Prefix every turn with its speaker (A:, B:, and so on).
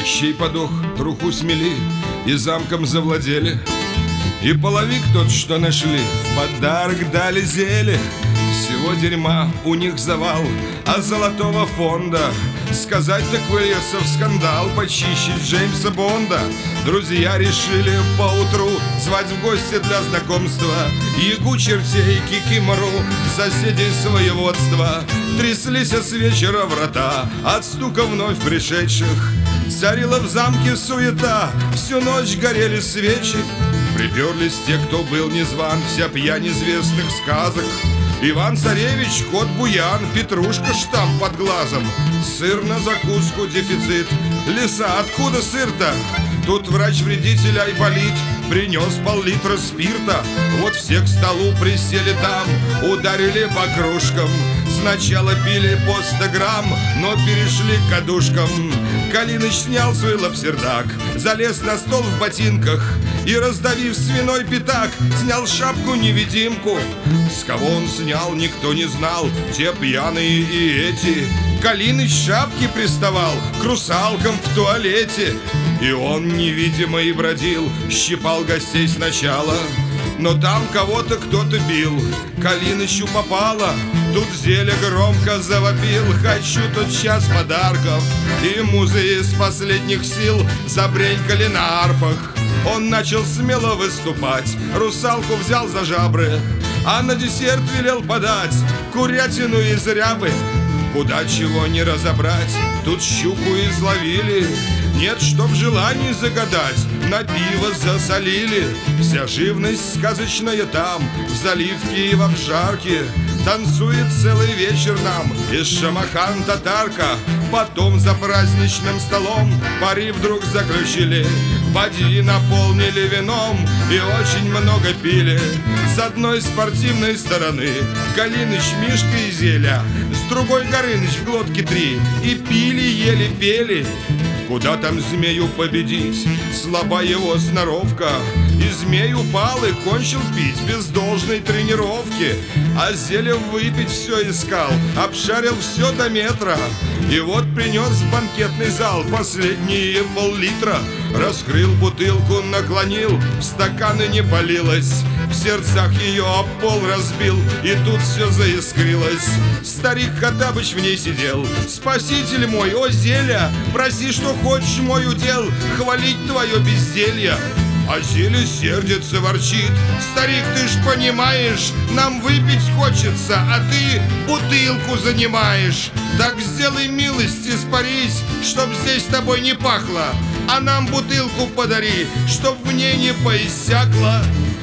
A: Кощей подох, труху смели и замком завладели. И половик тот, что нашли, в подарок дали зелье. Всего дерьма у них завал, а золотого фонда сказать так выльется в скандал почище Джеймса Бонда. Друзья решили поутру звать в гости для знакомства Ягу, чертей, кикимору, соседей своеводства. Тряслись с вечера врата от стука вновь пришедших. Царила в замке суета, всю ночь горели свечи. Приперлись те, кто был незван, вся пьянь известных сказок. Иван-царевич, кот Буян, петрушка штамп под глазом, сыр на закуску дефицит. Лиса, откуда сыр-то? Тут врач-вредитель Айболит принес пол-литра спирта. Вот все к столу присели там, ударили по кружкам. Сначала пили по 100 грамм, но перешли к кадушкам. Калиныч снял свой лапсердак, залез на стол в ботинках и, раздавив свиной пятак, снял шапку-невидимку. С кого он снял, никто не знал, те пьяные и эти. Калиныч шапки приставал к русалкам в туалете. И он невидимый бродил, щипал гостей сначала, но там кого-то кто-то бил. Калинычу попало, тут зелье громко завопил: хочу тотчас подарков. И музы из последних сил забренькали на арфах. Он начал смело выступать, русалку взял за жабры, а на десерт велел подать курятину из рябы. Куда чего не разобрать, тут щуку изловили. Нет, чтоб желаний загадать, на пиво засолили. Вся живность сказочная там, в заливке и в обжарке. Танцует целый вечер нам из шамахан татарка. Потом за праздничным столом пари вдруг заключили, бадьи наполнили вином и очень много пили. С одной спортивной стороны Калиныч, Мишка и Зеля, с другой Горыныч в глотке 3. И пили, ели, пели. Куда там змею победить, слаба его сноровка. И змей упал и кончил пить без должной тренировки. А Зеля выпить все искал, обшарил все до метра. И вот принес в банкетный зал последние пол-литра. Раскрыл бутылку, наклонил, в стаканы не полилось. В сердцах ее об пол разбил, и тут все заискрилось. Старик Хоттабыч в ней сидел: спаситель мой, о Зеля, проси, что хочешь, мой удел, хвалить твое безделье. А Зеля сердится, ворчит: старик, ты ж понимаешь, нам выпить хочется, а ты бутылку занимаешь. Так сделай милость, испарись, чтоб здесь с тобой не пахло, а нам бутылку подари, чтоб в ней не поиссякло.